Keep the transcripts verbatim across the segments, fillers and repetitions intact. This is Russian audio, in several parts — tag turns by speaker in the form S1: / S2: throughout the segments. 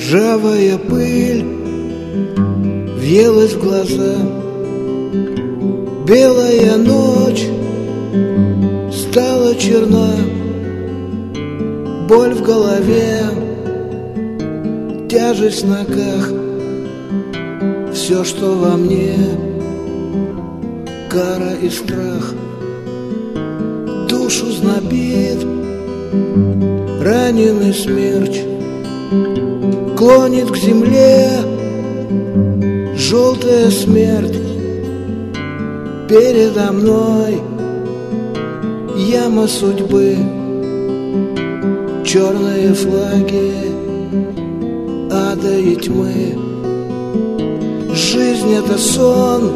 S1: Ржавая пыль въелась в глаза, белая ночь стала черна, боль в голове, тяжесть в ногах, все, что во мне, кара и страх. Душу знобит раненый смерч, клонит к земле желтая смерть. Передо мной яма судьбы, черные флаги ада и тьмы. Жизнь — это сон,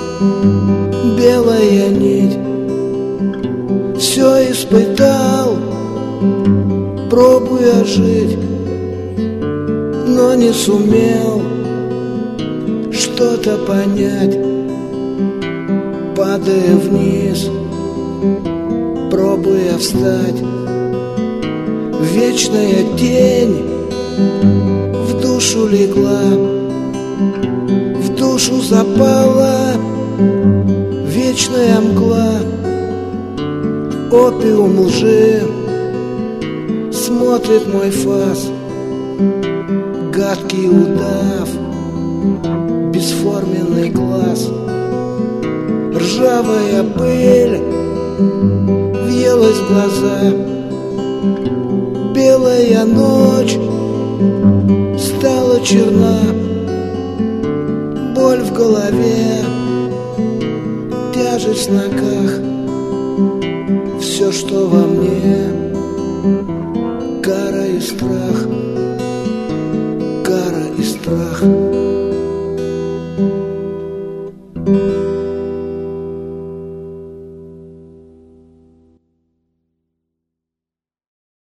S1: белая нить. Все испытал, пробуя жить, но не сумел что-то понять. Падая вниз, пробуя встать, вечная тень в душу легла, в душу запала вечная мгла. Опиум лжи смотрит мой фас, гадкий удав, бесформенный глаз. Ржавая пыль въелась в глаза, белая ночь стала черна, боль в голове, тяжесть в ногах, все, что во мне, кара и страх.